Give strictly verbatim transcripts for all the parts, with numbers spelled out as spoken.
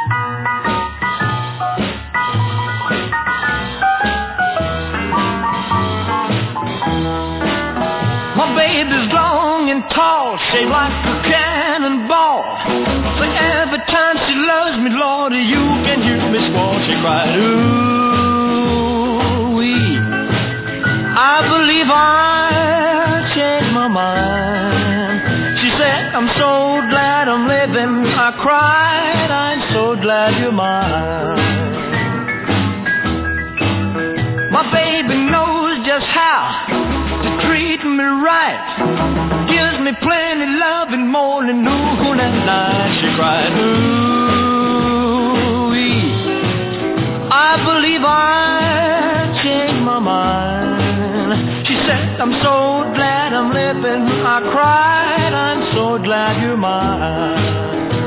My baby's long and tall, shaped like a cannonball. So every time she loves me, Lord, you can hear me squall. She cried, ooh-wee. I believe I changed my mind. She said, I'm so glad I'm living. I cried, I'm so glad you're mine. My baby knows just how to treat me right. Gives me plenty love and more than noon and night. She cried, ooh-wee. I believe I changed my mind. She said, I'm so glad I'm living. I cried, I'm so glad you're mine.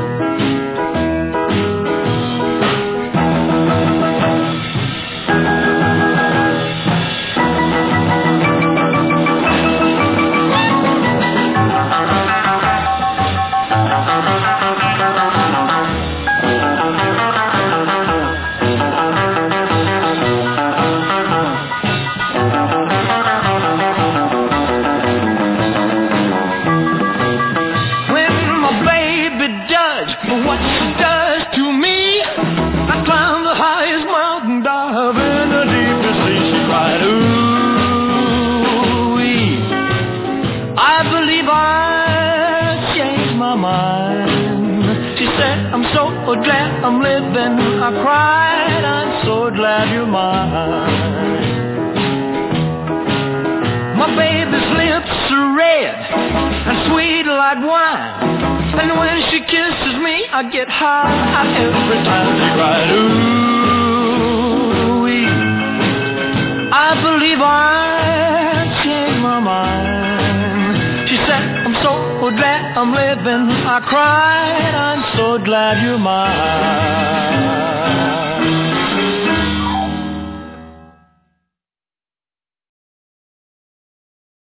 Glad I'm living, I cried, I'm so glad you're mine. My baby's lips are red and sweet like wine, and when she kisses me, I get high every time she cries. Ooh-wee. I believe I changed my mind. She said, I'm so glad I'm living. I cried, I'm so glad you're mine.